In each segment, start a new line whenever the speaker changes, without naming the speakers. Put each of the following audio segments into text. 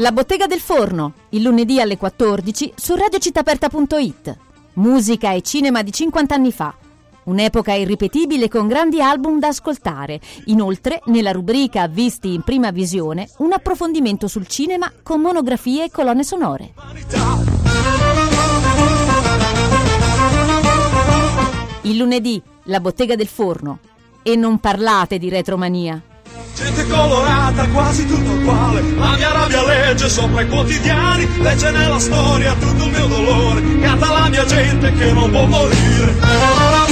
La Bottega del Forno, il lunedì alle 14 su radiocittaaperta.it. Musica e cinema di 50 anni fa. Un'epoca irripetibile con grandi album da ascoltare. Inoltre, nella rubrica Visti in prima visione, un approfondimento sul cinema con monografie e colonne sonore. Il lunedì, La Bottega del Forno. E non parlate di retromania.
Gente colorata, quasi tutto uguale. La mia rabbia legge sopra i quotidiani, legge nella storia tutto il mio dolore. Canta la mia gente che non può morire.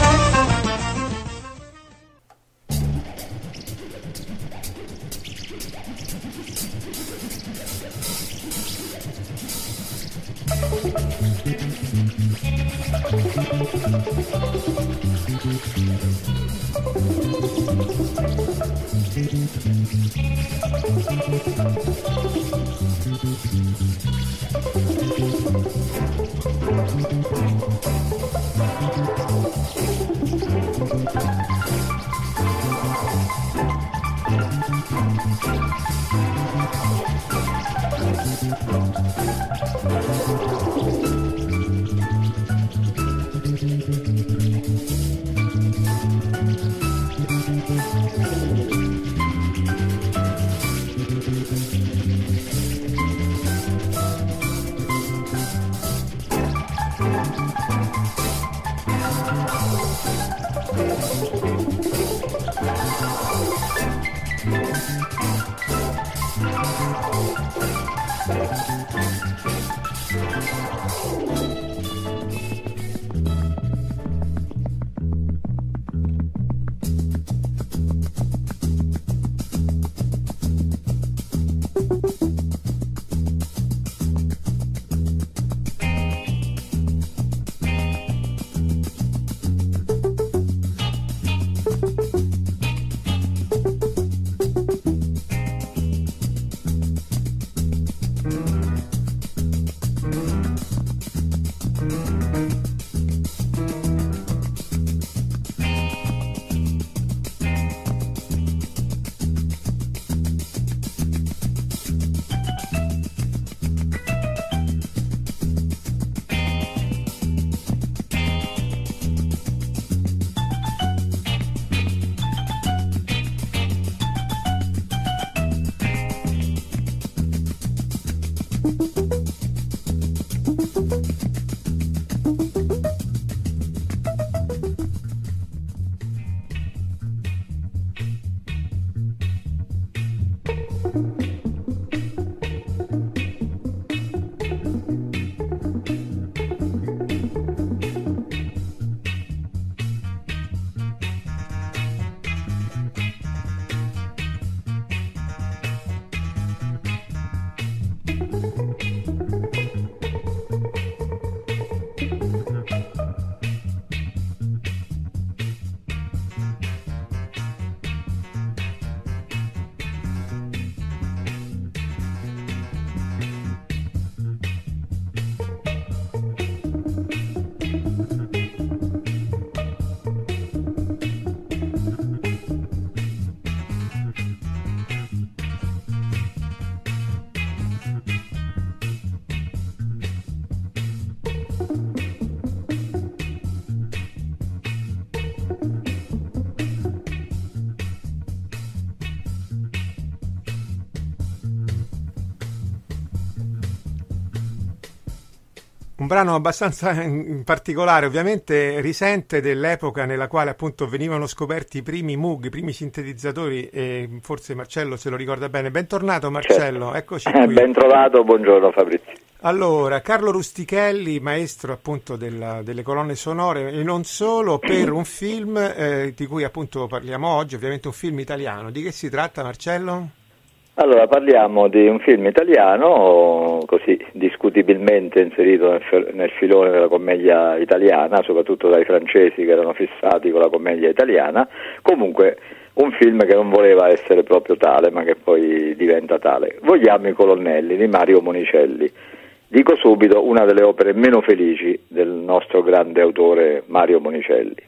Un brano abbastanza in particolare, ovviamente risente dell'epoca nella quale appunto venivano scoperti i primi Moog, i primi sintetizzatori, e forse Marcello se lo ricorda bene. Bentornato Marcello, certo. Eccoci qui.
Ben trovato, buongiorno Fabrizio.
Allora, Carlo Rustichelli, maestro appunto delle colonne sonore e non solo, per un film di cui appunto parliamo oggi, ovviamente un film italiano. Di che si tratta, Marcello?
Allora, parliamo di un film italiano, così discutibilmente inserito nel filone della commedia italiana, soprattutto dai francesi che erano fissati con la commedia italiana. Comunque un film che non voleva essere proprio tale, ma che poi diventa tale. Vogliamo i colonnelli di Mario Monicelli. Dico subito, una delle opere meno felici del nostro grande autore Mario Monicelli.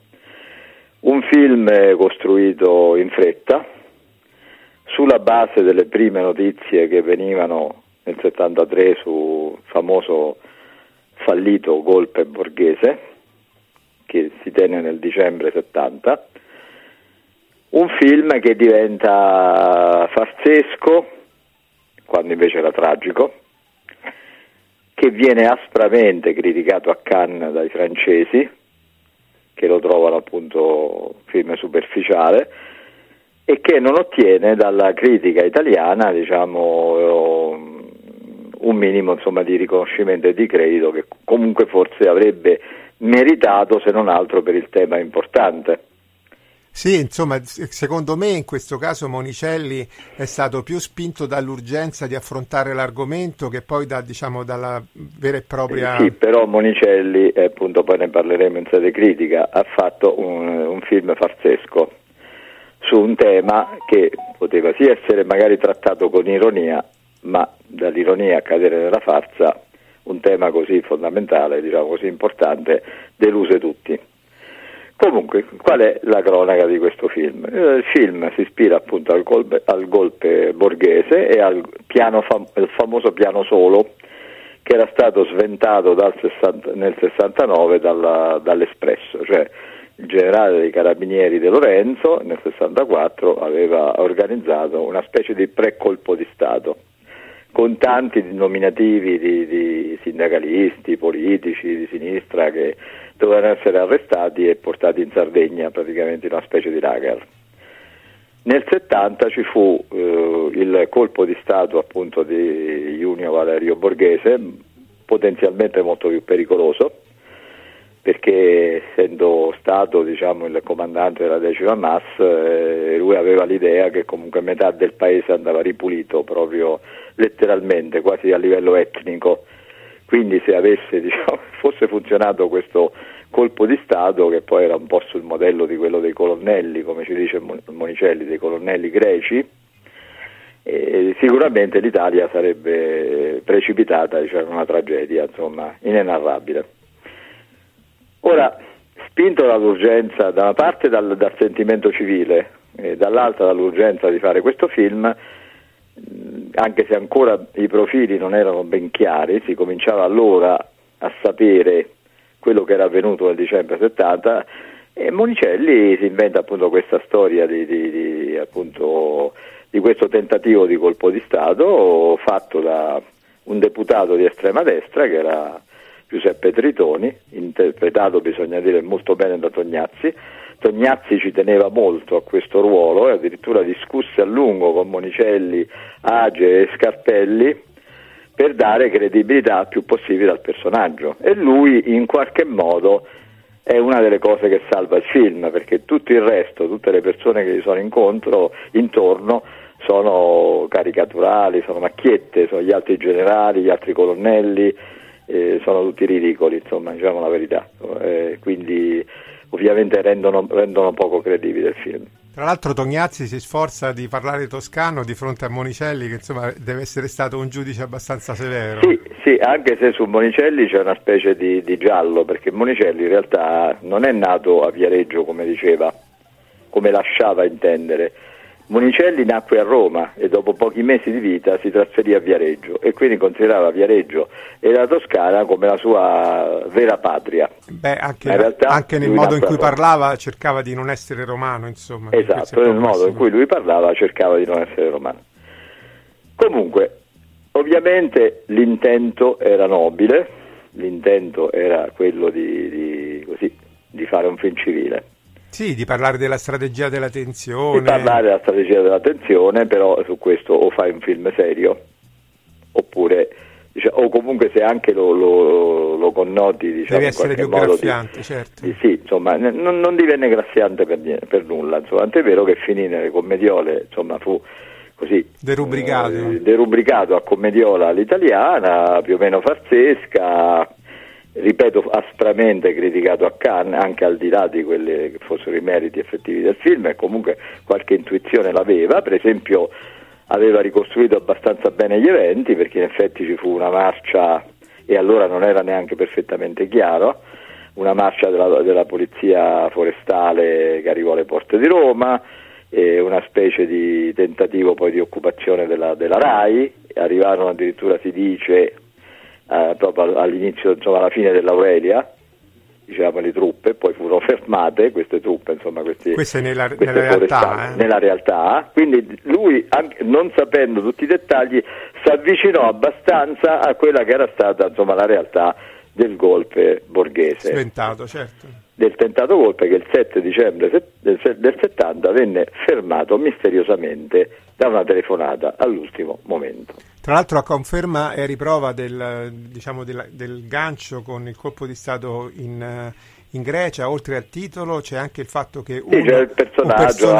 Un film costruito in fretta, sulla base delle prime notizie che venivano nel 73 sul famoso fallito golpe Borghese, che si tenne nel dicembre 70, un film che diventa farsesco, quando invece era tragico, che viene aspramente criticato a Cannes dai francesi, che lo trovano appunto film superficiale, e che non ottiene dalla critica italiana, diciamo, un minimo, insomma, di riconoscimento e di credito che comunque forse avrebbe meritato, se non altro per il tema importante.
Sì, insomma, secondo me in questo caso Monicelli è stato più spinto dall'urgenza di affrontare l'argomento che poi dalla vera e propria...
Sì, però Monicelli, appunto poi ne parleremo in sede critica, ha fatto un film farsesco su un tema che poteva sì essere magari trattato con ironia, ma dall'ironia a cadere nella farsa, un tema così fondamentale, diciamo così importante, deluse tutti. Comunque, qual è la cronaca di questo film? Il film si ispira appunto al golpe Borghese e al famoso piano solo, che era stato sventato nel 69 dall'Espresso, cioè il generale dei carabinieri De Lorenzo nel 64 aveva organizzato una specie di pre-colpo di Stato, con tanti nominativi di sindacalisti, politici di sinistra che dovevano essere arrestati e portati in Sardegna, praticamente in una specie di lager. Nel 70 ci fu il colpo di Stato appunto di Junio Valerio Borghese, potenzialmente molto più pericoloso, perché essendo stato, diciamo, il comandante della 10ª MAS, lui aveva l'idea che comunque metà del paese andava ripulito, proprio letteralmente, quasi a livello etnico. Quindi se avesse, diciamo, fosse funzionato questo colpo di Stato, che poi era un po' sul modello di quello dei colonnelli, come ci dice Monicelli, dei colonnelli greci, sicuramente l'Italia sarebbe precipitata, diciamo, in una tragedia, insomma, inenarrabile. Ora, spinto dall'urgenza, da una parte dal sentimento civile e dall'altra dall'urgenza di fare questo film, anche se ancora i profili non erano ben chiari, si cominciava allora a sapere quello che era avvenuto nel dicembre 70, e Monicelli si inventa appunto questa storia di questo tentativo di colpo di Stato fatto da un deputato di estrema destra che era Giuseppe Tritoni, interpretato, bisogna dire, molto bene da Tognazzi. Tognazzi ci teneva molto a questo ruolo e addirittura discusse a lungo con Monicelli, Age e Scarpelli per dare credibilità più possibile al personaggio, e lui in qualche modo è una delle cose che salva il film, perché tutto il resto, tutte le persone che gli sono intorno sono caricaturali, sono macchiette, sono gli altri generali, gli altri colonnelli, sono tutti ridicoli, insomma, diciamo la verità, quindi ovviamente rendono poco credibile il film.
Tra l'altro Tognazzi si sforza di parlare toscano di fronte a Monicelli, che insomma deve essere stato un giudice abbastanza severo.
Sì, anche se su Monicelli c'è una specie di giallo, perché Monicelli in realtà non è nato a Viareggio, come diceva, come lasciava intendere. Monicelli nacque a Roma e dopo pochi mesi di vita si trasferì a Viareggio e quindi considerava Viareggio e la Toscana come la sua vera patria.
Beh, anche nel modo in cui parlava cercava di non essere romano, insomma.
Esatto, nel modo in cui lui parlava cercava di non essere romano. Comunque, ovviamente l'intento era nobile, l'intento era quello di fare un film civile.
Sì, di parlare della strategia della tensione.
Di parlare della strategia della tensione, però su questo o fai un film serio, oppure, o comunque se anche lo connoti, diciamo,
deve essere più graffiante, certo.
Sì, insomma, non divenne graffiante per nulla, insomma, tant'è vero che finì nelle commediole, insomma, fu così derubricato a commediola all'italiana, più o meno farsesca, ripeto, aspramente criticato a Cannes, anche al di là di quelli che fossero i meriti effettivi del film, e comunque qualche intuizione l'aveva. Per esempio aveva ricostruito abbastanza bene gli eventi, perché in effetti ci fu una marcia, e allora non era neanche perfettamente chiaro, una marcia della polizia forestale che arrivò alle porte di Roma, una specie di tentativo poi di occupazione della RAI, arrivarono addirittura, si dice, proprio all'inizio, insomma alla fine dell'Aurelia, diciamo, le truppe, poi furono fermate queste truppe, insomma queste
nella realtà,
nella realtà, quindi lui, anche non sapendo tutti i dettagli, si avvicinò abbastanza a quella che era stata, insomma, la realtà del golpe borghese.
Sventato, certo.
Del tentato golpe che il 7 dicembre del 70 venne fermato misteriosamente da una telefonata all'ultimo momento.
Tra l'altro a conferma e riprova del gancio con il colpo di Stato in Grecia, oltre al titolo c'è anche il fatto che
c'è il personaggio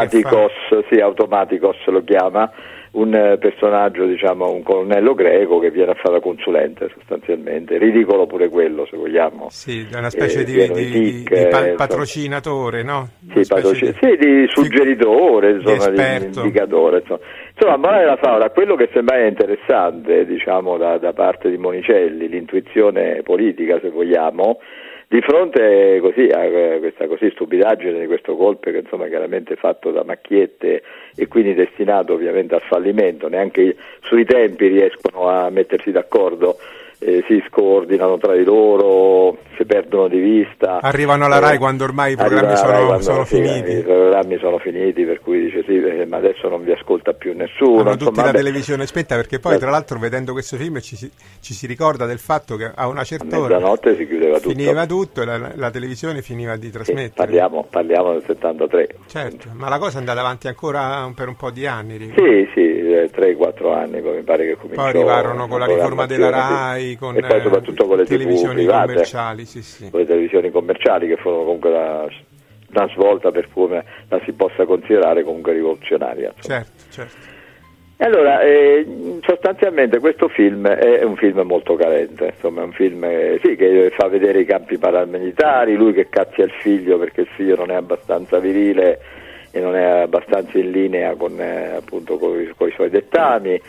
Automaticos lo chiama, un personaggio, diciamo, un colonnello greco che viene a fare consulente sostanzialmente, ridicolo pure quello, se vogliamo.
Sì, è una specie di patrocinatore, no?
Di suggeritore, insomma, di indicatore, insomma, morale della favola, quello che sembra interessante, diciamo, da parte di Monicelli, l'intuizione politica, se vogliamo, di fronte così a questa così stupidaggine di questo golpe che, insomma, chiaramente fatto da macchiette e quindi destinato ovviamente al fallimento, neanche sui tempi riescono a mettersi d'accordo, si scordinano tra di loro, si perdono di vista.
Arrivano alla RAI quando ormai i programmi sono finiti.
I programmi sono finiti, per cui dice sì, ma adesso non vi ascolta più nessuno.
Hanno tutti la televisione spenta, perché poi tra l'altro vedendo questo film ci si ricorda del fatto che a una certa ora
mezzanotte si chiudeva tutto.
Finiva tutto e la televisione finiva di trasmettere.
Parliamo del 73.
Certo, ma la cosa è andata avanti ancora per un po' di anni.
Sì, 3-4 anni, poi mi pare che cominciò.
Poi arrivarono con la riforma della RAI, con
e poi soprattutto con le
televisioni commerciali,
con le televisioni commerciali, che furono comunque una svolta per come la si possa considerare comunque rivoluzionaria.
Certo.
E allora, sostanzialmente questo film è un film molto carente, insomma è un film che fa vedere i campi paramilitari, lui che cazzia il figlio perché il figlio non è abbastanza virile e non è abbastanza in linea con i suoi dettami.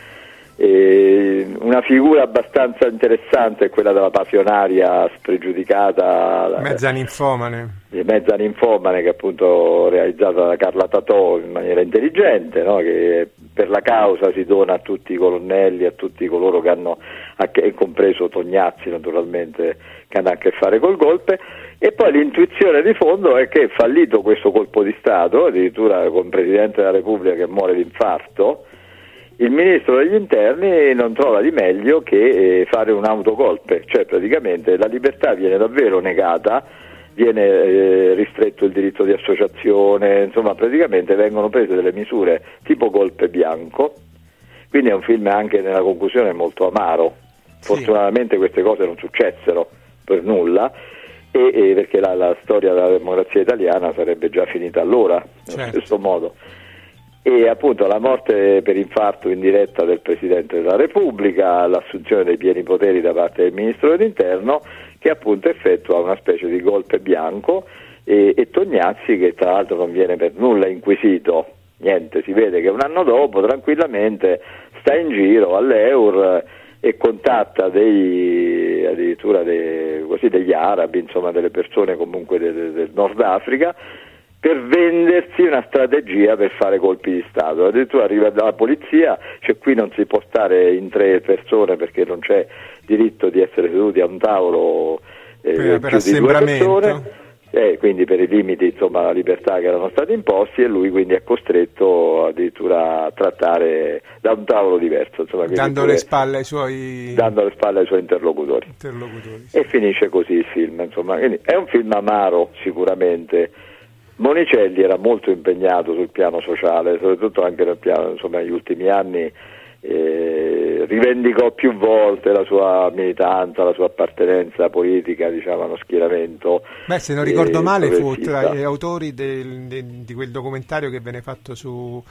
Una figura abbastanza interessante è quella della passionaria spregiudicata,
mezza ninfomane
che appunto realizzata da Carla Tatò in maniera intelligente, no? Che per la causa si dona a tutti i colonnelli, a tutti coloro che hanno, compreso Tognazzi naturalmente, che hanno a che fare col golpe. E poi l'intuizione di fondo è che, fallito questo colpo di Stato, addirittura con il Presidente della Repubblica che muore di infarto, il Ministro degli Interni non trova di meglio che fare un autogolpe, cioè praticamente la libertà viene davvero negata, viene ristretto il diritto di associazione, insomma praticamente vengono prese delle misure tipo golpe bianco, quindi è un film anche nella conclusione molto amaro. Sì. Fortunatamente queste cose non successero per nulla, e perché la storia della democrazia italiana sarebbe già finita allora, nello stesso modo. E appunto la morte per infarto indiretta del Presidente della Repubblica, l'assunzione dei pieni poteri da parte del Ministro dell'Interno, che appunto effettua una specie di golpe bianco, e Tognazzi, che tra l'altro non viene per nulla inquisito, niente, si vede che un anno dopo tranquillamente sta in giro all'Eur e contatta addirittura degli arabi, insomma delle persone comunque del Nord Africa, per vendersi una strategia per fare colpi di Stato. Addirittura arriva dalla polizia, cioè qui non si può stare in 3 persone perché non c'è diritto di essere seduti a un tavolo
per
più di 2 persone, quindi per i limiti, insomma, alla libertà che erano stati imposti, e lui quindi è costretto addirittura a trattare da un tavolo diverso, insomma,
dando le spalle ai suoi
interlocutori. E finisce così il film, insomma. Quindi è un film amaro sicuramente. Monicelli era molto impegnato sul piano sociale, soprattutto anche nel piano, insomma, negli ultimi anni rivendicò più volte la sua militanza, la sua appartenenza politica, diciamo, a uno schieramento.
Se non ricordo male fu tra gli autori di quel documentario che venne fatto sul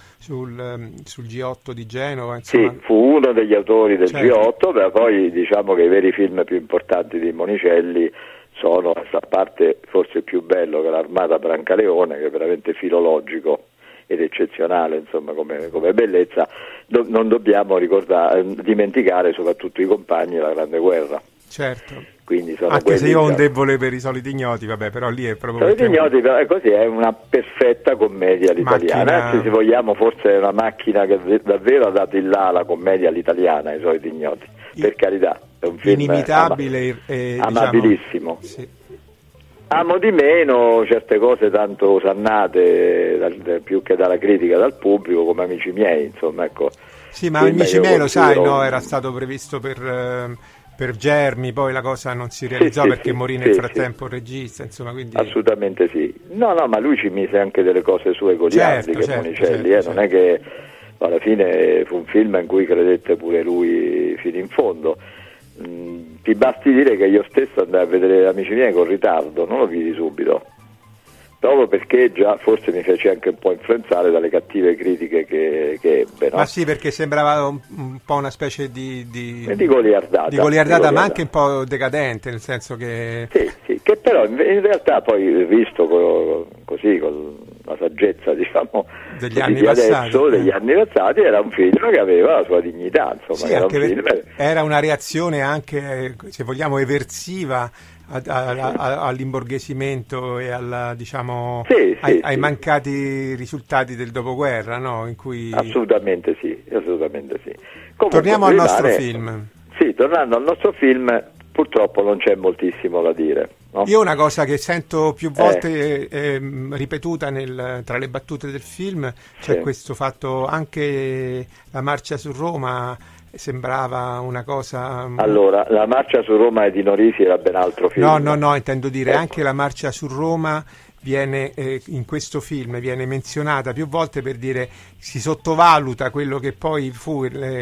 G8 di Genova, insomma.
Sì, fu uno degli autori del G8, ma poi diciamo che i veri film più importanti di Monicelli sono, a parte forse più bello che l'Armata Brancaleone, che è veramente filologico ed eccezionale, insomma, come bellezza, non dobbiamo dimenticare soprattutto i compagni della Grande Guerra.
Certo.
Quindi sono
anche se io ho un debole per I Soliti Ignoti, vabbè, però lì è proprio...
I Soliti Ignoti, però, è così, è una perfetta commedia all'italiana, se vogliamo forse è una macchina che davvero ha dato il là alla commedia all'italiana, I Soliti Ignoti, per carità, è un film
inimitabile
amabilissimo.
Diciamo, sì.
Amo di meno certe cose tanto osannate più che dalla critica dal pubblico, come Amici miei, insomma, ecco.
Sì, ma Amici miei, lo sai, no, era stato previsto per Germi, poi la cosa non si realizzò perché morì nel frattempo il regista, insomma, quindi...
Assolutamente sì. No, ma lui ci mise anche delle cose sue goliardiche, Monicelli, non è che alla fine fu un film in cui credette pure lui fino in fondo. Ti basti dire che io stesso andai a vedere Amici miei con ritardo, non lo vidi subito, proprio perché già forse mi fece anche un po' influenzare dalle cattive critiche che ebbe, no?
Ma sì, perché sembrava un po' una specie di
goliardata,
ma anche un po' decadente, nel senso che...
Sì, che però in realtà poi visto così con la saggezza, diciamo,
degli anni passati,
era un film che aveva la sua dignità, insomma,
sì, era una reazione anche, se vogliamo, eversiva all'imborghesimento e alla, diciamo, ai mancati risultati del dopoguerra, no? In cui...
Assolutamente sì. Comunque,
torniamo al nostro film.
Sì, tornando al nostro film, purtroppo non c'è moltissimo da dire, no?
Io una cosa che sento più volte ripetuta tra le battute del film, c'è questo fatto, anche la marcia su Roma sembrava una cosa...
Allora, la marcia su Roma di Norisi era ben altro film.
No, intendo dire, anche la marcia su Roma viene in questo film viene menzionata più volte, per dire si sottovaluta quello che poi fu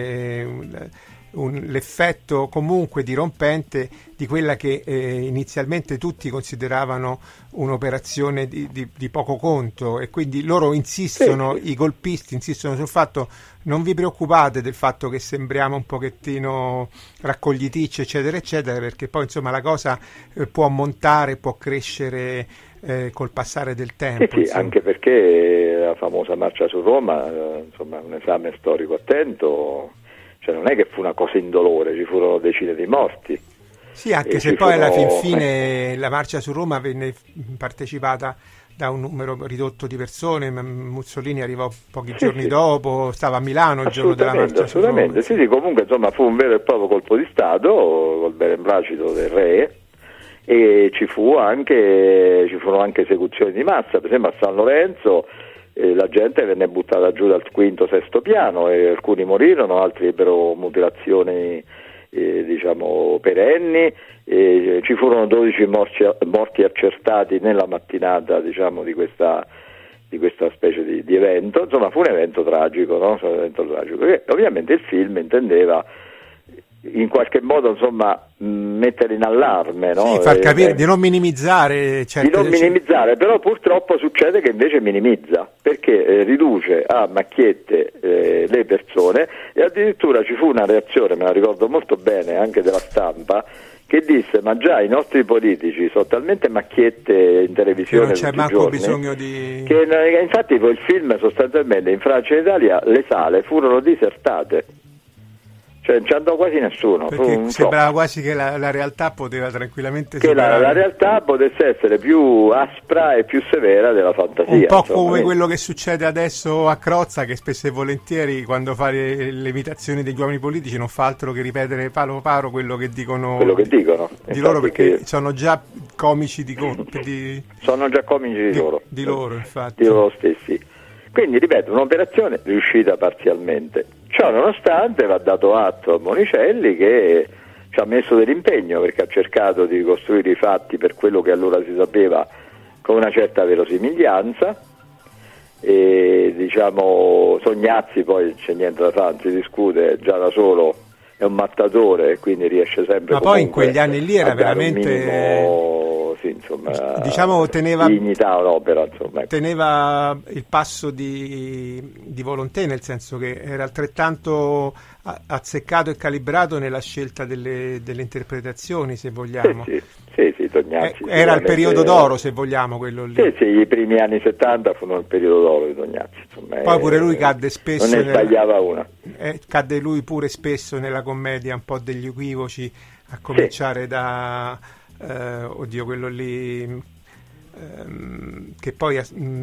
l'effetto comunque dirompente di quella che inizialmente tutti consideravano un'operazione di poco conto, e quindi loro insistono, i golpisti insistono sul fatto: non vi preoccupate del fatto che sembriamo un pochettino raccogliticci, eccetera eccetera, perché poi insomma la cosa può montare, può crescere col passare del tempo.
Sì, anche perché la famosa marcia su Roma, insomma, un esame storico attento, cioè non è che fu una cosa indolore, ci furono decine di morti.
Sì, anche se poi alla fine la marcia su Roma venne partecipata da un numero ridotto di persone. Mussolini arrivò pochi giorni dopo, stava a Milano il giorno della marcia su Roma.
Sì, comunque insomma fu un vero e proprio colpo di Stato col beneplacito del re, e ci furono anche esecuzioni di massa. Per esempio a San Lorenzo la gente venne buttata giù dal quinto, sesto piano, e alcuni morirono, altri ebbero mutilazioni diciamo perenni, ci furono 12 morti accertati nella mattinata, diciamo, di questa specie di evento. Insomma, fu un evento tragico, no? Perché ovviamente il film intendeva in qualche modo, insomma, mettere in allarme, no?
Sì, far capire, di non minimizzare
però purtroppo succede che invece minimizza, perché riduce a macchiette le persone, e addirittura ci fu una reazione, me la ricordo molto bene, anche della stampa, che disse: ma già i nostri politici sono talmente macchiette in televisione
che non c'è manco bisogno di...
che infatti poi il film sostanzialmente in Francia e in Italia le sale furono disertate. Cioè non ci andò quasi nessuno.
Perché sembrava quasi che la realtà poteva tranquillamente
la realtà potesse essere più aspra e più severa della fantasia.
Un po' come quello che succede adesso a Crozza, che spesso e volentieri quando fa le imitazioni degli uomini politici non fa altro che ripetere palo paro quello che dicono di loro, perché sono già comici
sono già comici
di loro, infatti.
Di loro stessi. Quindi, ripeto, un'operazione riuscita parzialmente. Ciò nonostante va dato atto a Monicelli che ci ha messo dell'impegno, perché ha cercato di ricostruire i fatti per quello che allora si sapeva con una certa verosimiglianza, e diciamo Sognazzi poi c'è niente da fare, si discute già da solo, è un mattatore e quindi riesce sempre,
ma poi in quegli anni lì era veramente diciamo teneva
dignità un'opera, insomma.
Teneva il passo di Volonté, nel senso che era altrettanto azzeccato e calibrato nella scelta delle interpretazioni, se vogliamo.
Sì, Tognazzi
era il periodo d'oro, se vogliamo, quello lì.
Sì, i primi anni 70 furono il periodo d'oro di Tognazzi, insomma.
Poi pure lui cadde spesso,
non ne sbagliava una.
Cadde lui pure spesso nella commedia un po' degli equivoci, a cominciare da quello lì che poi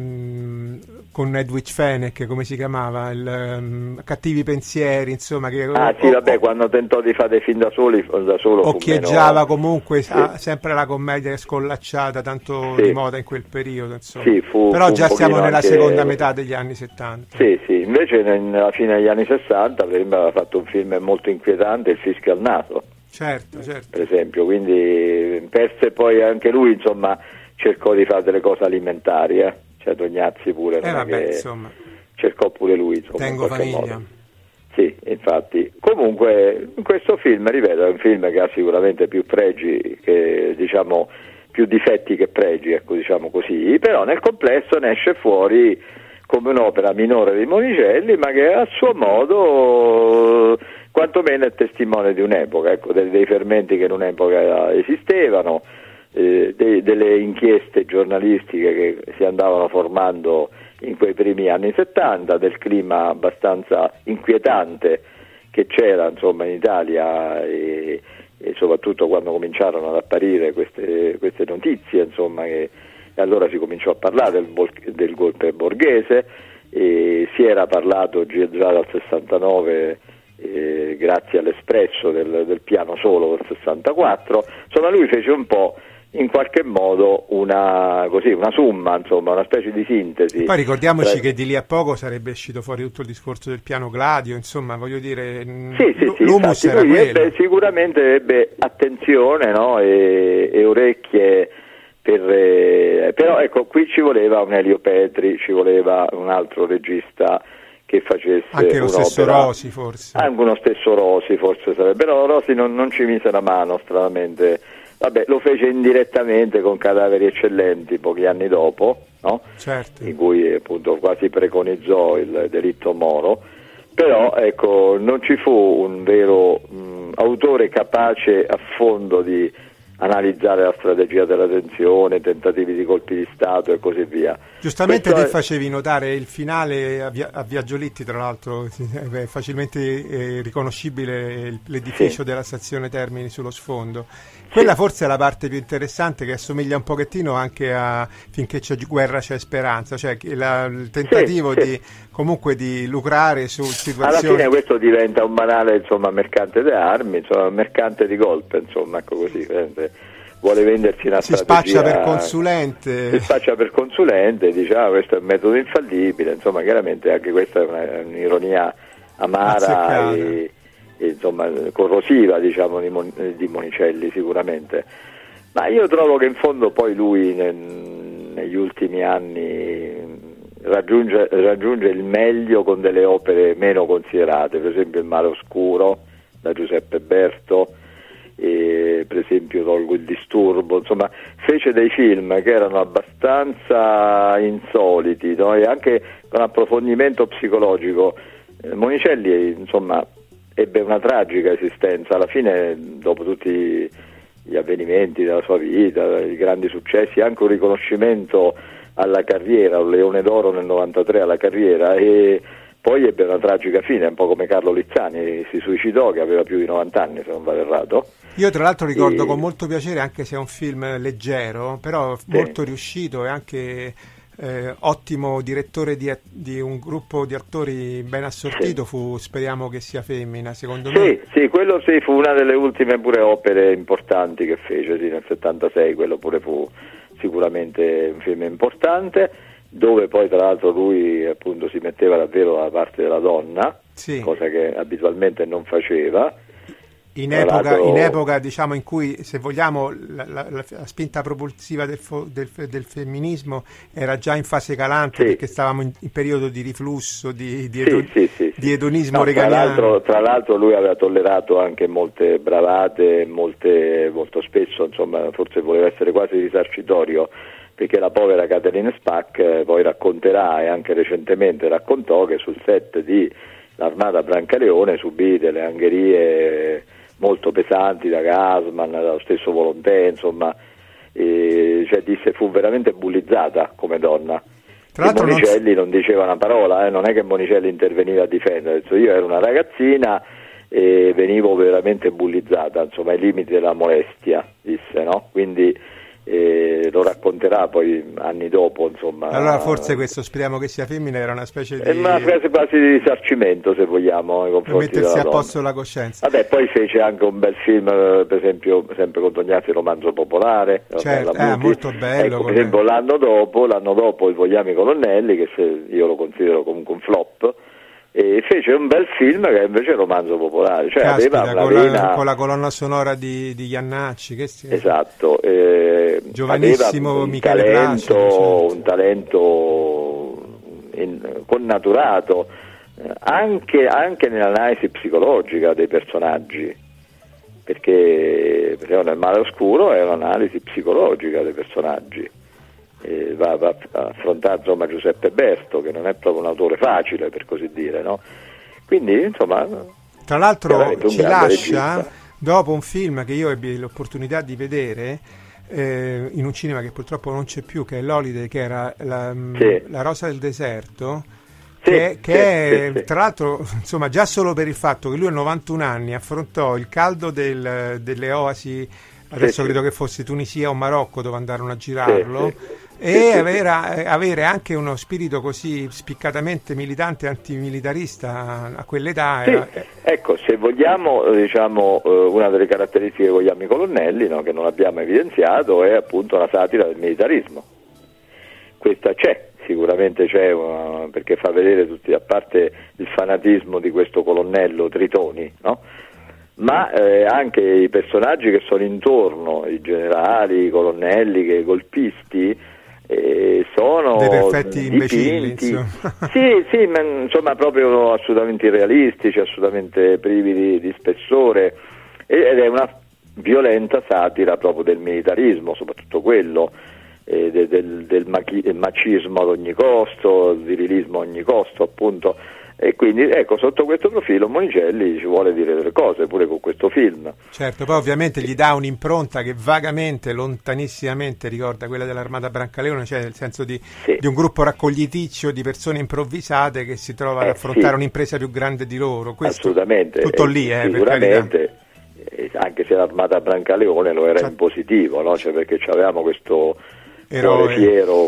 con Edwige Fenech, come si chiamava, Cattivi pensieri, insomma, che
quando tentò di fare film da solo
occhieggiava comunque sempre la commedia scollacciata, tanto di moda in quel periodo, insomma. Però già siamo nella seconda metà degli anni 70.
Sì, invece alla fine degli anni 60 per esempio aveva fatto un film molto inquietante, Il fischio al naso,
certo,
per esempio, quindi perse poi anche lui, insomma, cercò di fare delle cose alimentari, cioè Tognazzi pure,
insomma,
cercò pure lui, insomma,
tengo famiglia.
Modo. Sì, infatti. Comunque questo film, ripeto, è un film che ha sicuramente più pregi che, diciamo, più difetti che pregi, ecco, diciamo così, però nel complesso ne esce fuori come un'opera minore di Monicelli, ma che a suo modo quantomeno è testimone di un'epoca, ecco, dei fermenti che in un'epoca esistevano, delle inchieste giornalistiche che si andavano formando in quei primi anni 70, del clima abbastanza inquietante che c'era, insomma, in Italia e soprattutto quando cominciarono ad apparire queste notizie, insomma, e allora si cominciò a parlare del golpe borghese, e si era parlato già dal 69 grazie all'Espresso del piano solo del 64, insomma lui fece un po' in qualche modo una somma, insomma, una specie di sintesi.
Poi ricordiamoci che di lì a poco sarebbe uscito fuori tutto il discorso del piano Gladio, insomma, voglio dire, l'humus era quello.
Sicuramente ebbe attenzione, no? e orecchie però ecco, qui ci voleva un Elio Petri, ci voleva un altro regista che facesse
anche lo stesso Rosi, forse.
Anche uno stesso Rosi forse sarebbe, però Rosi non ci mise la mano, stranamente. Vabbè, lo fece indirettamente con Cadaveri eccellenti pochi anni dopo, no?
Certo.
In cui appunto quasi preconizzò il delitto Moro, però ecco, non ci fu un vero autore capace a fondo di analizzare la strategia della tensione, tentativi di colpi di Stato e così via.
Giustamente te facevi notare il finale a Viaggio-Litti, tra l'altro è facilmente riconoscibile l'edificio della stazione Termini sullo sfondo. Quella forse è la parte più interessante, che assomiglia un pochettino anche a Finché c'è guerra c'è speranza, cioè il tentativo comunque di lucrare su situazioni.
Alla fine questo diventa un banale, insomma, mercante di armi, insomma, mercante di golpe, insomma, ecco così. Vuole vendersi una strategia.
Si spaccia per consulente,
dice questo è un metodo infallibile, insomma, chiaramente anche questa è un'ironia amara e insomma corrosiva, diciamo, di Monicelli sicuramente. Ma io trovo che in fondo poi lui negli ultimi anni raggiunge il meglio con delle opere meno considerate, per esempio Il mare oscuro da Giuseppe Berto, e per esempio Tolgo il disturbo, insomma fece dei film che erano abbastanza insoliti, no? E anche con approfondimento psicologico. Monicelli, insomma, ebbe una tragica esistenza, alla fine, dopo tutti gli avvenimenti della sua vita, i grandi successi, anche un riconoscimento alla carriera, un Leone d'Oro nel 93 alla carriera, e poi ebbe una tragica fine, un po' come Carlo Lizzani, si suicidò, che aveva più di 90 anni, se non vado errato.
Io tra l'altro ricordo con molto piacere, anche se è un film leggero, però molto riuscito, e anche ottimo direttore di un gruppo di attori ben assortito, fu Speriamo che sia femmina, secondo me.
Sì, quello fu una delle ultime pure opere importanti che fece, nel 76, quello pure fu sicuramente un film importante, dove poi tra l'altro lui appunto si metteva davvero dalla parte della donna, cosa che abitualmente non faceva.
In epoca diciamo in cui, se vogliamo, la spinta propulsiva del femminismo era già in fase calante, perché stavamo in periodo di riflusso, di edonismo reganiano.
Tra l'altro lui aveva tollerato anche molte bravate, molto spesso, insomma, forse voleva essere quasi risarcitorio, perché la povera Catherine Spack poi racconterà, e anche recentemente raccontò, che sul set di L'Armata Brancaleone subì delle angherie molto pesanti da Gassman, dallo stesso Volontè, insomma, cioè disse fu veramente bullizzata come donna. Tra l'altro Monicelli non diceva una parola, non è che Monicelli interveniva a difendere, io ero una ragazzina, e venivo veramente bullizzata, insomma, ai limiti della molestia, disse, no? Quindi lo racconterà poi anni dopo, insomma.
Allora forse questo, speriamo che sia femmina, era una specie di...
una specie quasi di risarcimento, se vogliamo, nei confronti
per mettersi
della
a posto la coscienza.
Vabbè, poi fece anche un bel film, per esempio, sempre con Tognazzi, Romanzo Popolare,
certo, molto bello.
Ecco, per esempio l'anno dopo Il Vogliamo i Colonnelli, che io lo considero comunque un flop, e fece un bel film che è invece Romanzo Popolare, cioè
caspita,
aveva
con la colonna sonora di Iannacci,
esatto,
giovanissimo Michele Placido, certo.
Un talento connaturato anche nell'analisi psicologica dei personaggi, perché nel Mare Oscuro è un'analisi psicologica dei personaggi. Va a affrontare, insomma, Giuseppe Berto, che non è proprio un autore facile, per così dire, no? Quindi, insomma,
tra l'altro ci lascia
regista.
Dopo un film che io ebbi l'opportunità di vedere in un cinema che purtroppo non c'è più, che è l'Holiday, che era la Rosa del Deserto, che è tra l'altro, insomma, già solo per il fatto che lui a 91 anni affrontò il caldo delle oasi, adesso credo che fosse Tunisia o Marocco dove andarono a girarlo, e avere anche uno spirito così spiccatamente militante, antimilitarista a quell'età.
Ecco, se vogliamo, diciamo, una delle caratteristiche che vogliamo i Colonnelli, no, che non abbiamo evidenziato, è appunto la satira del militarismo. Questa sicuramente c'è, perché fa vedere tutti, a parte il fanatismo di questo colonnello Tritoni, no? Ma anche i personaggi che sono intorno, i generali, i colonnelli, i golpisti, sono
dei perfetti imbecilli,
sì, ma insomma proprio assolutamente irrealistici, assolutamente privi di spessore, ed è una violenta satira proprio del militarismo, soprattutto quello del macismo ad ogni costo, il virilismo a ogni costo, appunto. E quindi, ecco, sotto questo profilo Monicelli ci vuole dire delle cose pure con questo film.
Certo, poi ovviamente gli dà un'impronta che vagamente, lontanissimamente ricorda quella dell'Armata Brancaleone, cioè nel senso di un gruppo raccogliticcio di persone improvvisate che si trova ad affrontare un'impresa più grande di loro. Questo,
assolutamente.
Tutto lì,
sicuramente, anche se l'Armata Brancaleone lo era in positivo, no? Cioè, perché avevamo questo cuore fiero,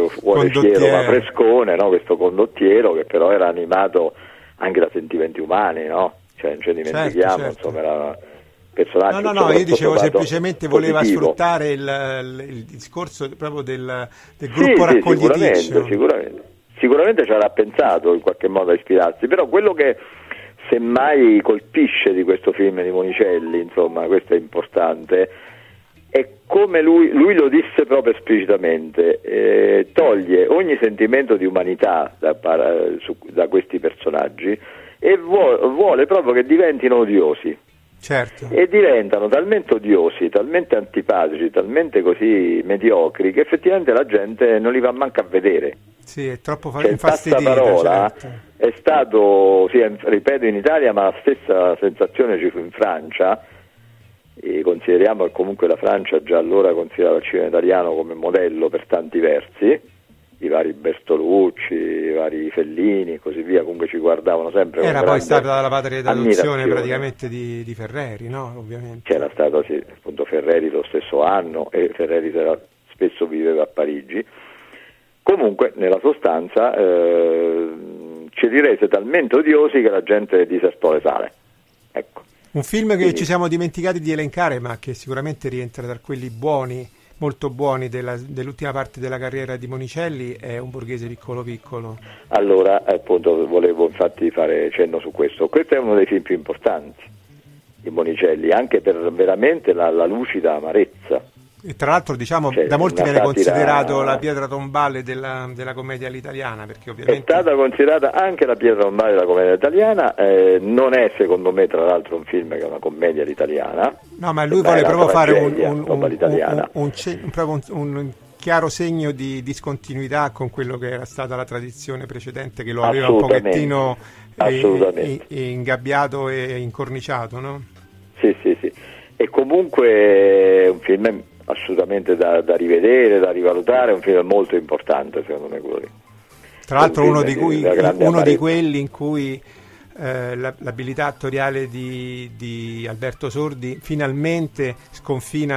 ma frescone, no? Questo condottiero che però era animato anche da sentimenti umani, no? Cioè non ci dimentichiamo, certo. Insomma, era personaggio.
No, io dicevo semplicemente voleva sfruttare il discorso proprio del gruppo raccogliticcio.
Sicuramente ci avrà pensato in qualche modo a ispirarsi, però quello che semmai colpisce di questo film di Monicelli, insomma, questo è importante, è come lui lo disse proprio esplicitamente, toglie ogni sentimento di umanità da questi personaggi e vuole proprio che diventino odiosi.
Certo.
E diventano talmente odiosi, talmente antipatici, talmente così mediocri che effettivamente la gente non li va manco a vedere.
Sì, è troppo
infastidita. Parola è stato, ripeto, in Italia, ma la stessa sensazione ci fu in Francia. E consideriamo che comunque la Francia già allora considerava il cinema italiano come modello per tanti versi, i vari Bertolucci, i vari Fellini e così via, comunque ci guardavano sempre con
era poi stata la patria d'adozione
ammirazione.
Praticamente di Ferreri, no? Ovviamente
c'era stato appunto Ferreri lo stesso anno, e Ferreri spesso viveva a Parigi. Comunque nella sostanza ci li rese talmente odiosi che la gente disertò le sale, ecco.
Un film che ci siamo dimenticati di elencare, ma che sicuramente rientra tra quelli buoni, molto buoni dell'ultima parte della carriera di Monicelli, è Un borghese piccolo piccolo.
Allora, appunto, volevo infatti fare cenno su questo. Questo è uno dei film più importanti di Monicelli, anche per veramente la lucida amarezza.
E tra l'altro, diciamo, da molti viene considerato la pietra tombale della commedia all'italiana, perché ovviamente
è stata considerata anche la pietra tombale della commedia italiana. Non è, secondo me, tra l'altro, un film che è una commedia italiana. No,
ma lui vuole proprio fare un chiaro segno di discontinuità con quello che era stata la tradizione precedente, che lo aveva un pochettino ingabbiato e incorniciato, no?
Sì. E comunque è un film assolutamente da rivedere, da rivalutare, è un film molto importante, secondo me, quello lì.
Tra l'altro uno di quelli in cui l'abilità attoriale di Alberto Sordi finalmente sconfina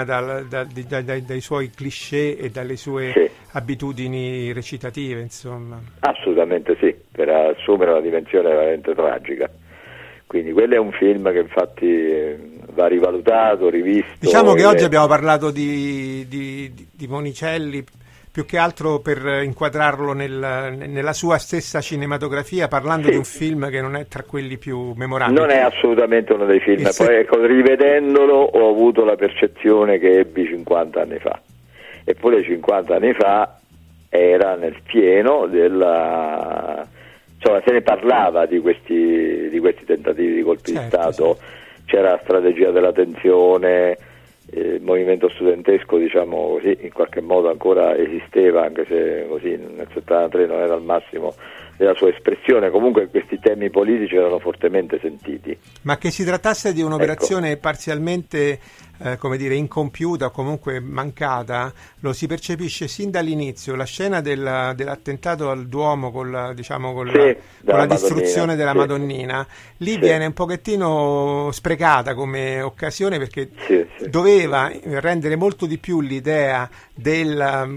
dai suoi cliché e dalle sue abitudini recitative, insomma.
Assolutamente sì, per assumere una dimensione veramente tragica. Quindi quello è un film che infatti va rivalutato, rivisto.
Diciamo che oggi abbiamo parlato di Monicelli più che altro per inquadrarlo nella sua stessa cinematografia, parlando di un film che non è tra quelli più memorabili.
Non è assolutamente uno dei film, poi ecco, rivedendolo ho avuto la percezione che ebbi 50 anni fa, eppure 50 anni fa era nel pieno della... Insomma, se ne parlava di questi tentativi di colpi di Stato, c'era la strategia della tensione, il movimento studentesco, diciamo così, in qualche modo ancora esisteva, anche se così nel 73 non era al massimo della sua espressione. Comunque questi temi politici erano fortemente sentiti. Ma che si trattasse di un'operazione parzialmente incompiuta o comunque mancata, lo si percepisce sin dall'inizio. La scena dell'attentato al Duomo con la distruzione della Madonnina, lì viene un pochettino sprecata come occasione, perché doveva rendere molto di più l'idea della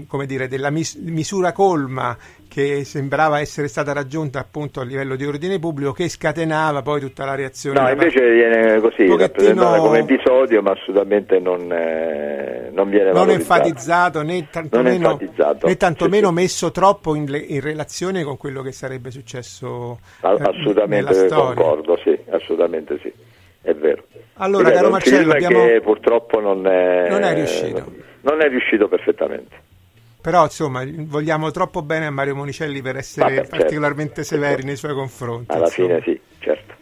misura colma che sembrava essere stata raggiunta appunto a livello di ordine pubblico, che scatenava poi tutta la reazione. No, invece viene così rappresentata come episodio, ma assolutamente non viene valorizzato. Enfatizzato né tantomeno messo troppo in relazione con quello che sarebbe successo assolutamente nella storia. Concordo, sì, assolutamente sì, è vero. Allora, caro Marcello, che purtroppo non è riuscito perfettamente. Però insomma vogliamo troppo bene a Mario Monicelli per essere particolarmente severi nei suoi confronti. Alla fine sì, certo.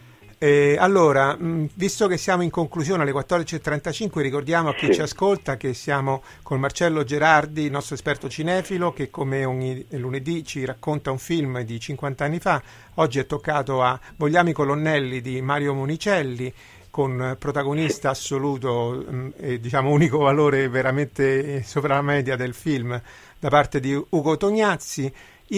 Allora, visto che siamo in conclusione alle 14.35, ricordiamo a chi ci ascolta che siamo con Marcello Gerardi, il nostro esperto cinefilo, che come ogni lunedì ci racconta un film di 50 anni fa. Oggi è toccato a Vogliamo i colonnelli di Mario Monicelli, con protagonista assoluto e unico valore veramente sopra la media del film da parte di Ugo Tognazzi.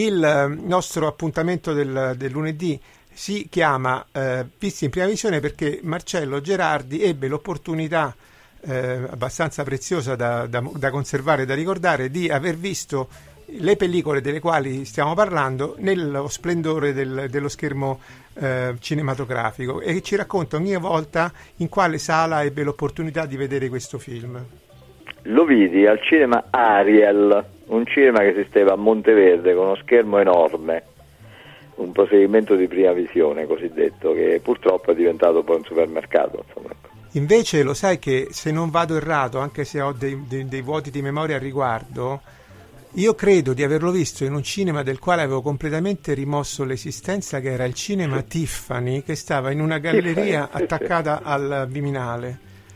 Il nostro appuntamento del lunedì si chiama Visti in prima visione, perché Marcello Gerardi ebbe l'opportunità abbastanza preziosa da conservare e da ricordare di aver visto le pellicole delle quali stiamo parlando nello splendore dello schermo cinematografico, e ci racconta ogni volta in quale sala ebbe l'opportunità di vedere questo film. Lo vidi al cinema Ariel, un cinema che esisteva a Monteverde con uno schermo enorme, un procedimento di prima visione cosiddetto, che purtroppo è diventato poi un supermercato, insomma. Invece lo sai che, se non vado errato, anche se ho dei vuoti di memoria al riguardo, io credo di averlo visto in un cinema del quale avevo completamente rimosso l'esistenza, che era il cinema Tiffany, che stava in una galleria attaccata al Viminale.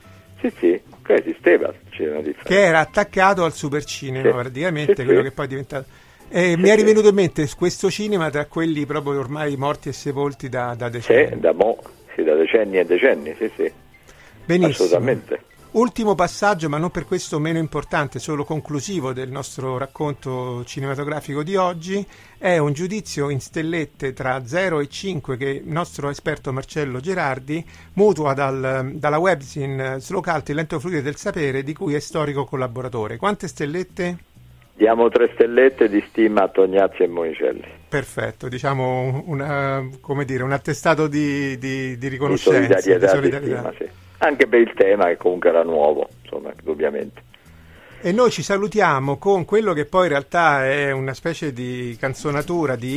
Sì, che esisteva il cinema Tiffany. Che era attaccato al Supercinema, praticamente, quello che poi è diventato... mi è rivenuto in mente questo cinema tra quelli proprio ormai morti e sepolti da decenni. Da decenni e decenni, sì. Benissimo. Assolutamente. Ultimo passaggio, ma non per questo meno importante, solo conclusivo del nostro racconto cinematografico di oggi, è un giudizio in stellette tra 0 e 5 che il nostro esperto Marcello Gerardi mutua dalla webzine Slow Cult, il lento fluire del sapere, di cui è storico collaboratore. Quante stellette? Diamo 3 stellette di stima a Tognazzi e Monicelli. Perfetto, diciamo un attestato di riconoscenza, di solidarietà. Di stima, sì. Anche per il tema, che comunque era nuovo, insomma, indubbiamente. E noi ci salutiamo con quello che poi in realtà è una specie di canzonatura, di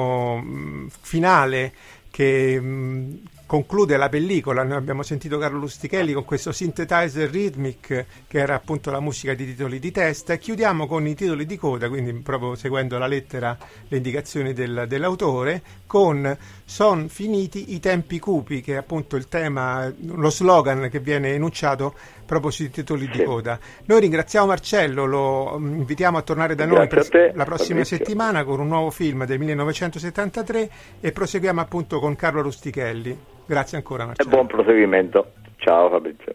inno finale che conclude la pellicola. Noi abbiamo sentito Carlo Rustichelli con questo synthesizer rhythmic, che era appunto la musica di titoli di testa, e chiudiamo con i titoli di coda, quindi proprio seguendo la lettera, le indicazioni dell'autore, con "Son finiti i tempi cupi", che è appunto il tema, lo slogan che viene enunciato proprio sui titoli di coda. Noi ringraziamo Marcello, lo invitiamo a tornare da noi la prossima settimana con un nuovo film del 1973, e proseguiamo appunto con Carlo Rustichelli. Grazie ancora, Marcello. E buon proseguimento. Ciao Fabrizio.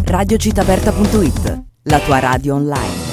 radiocitaperta.it, la tua radio online.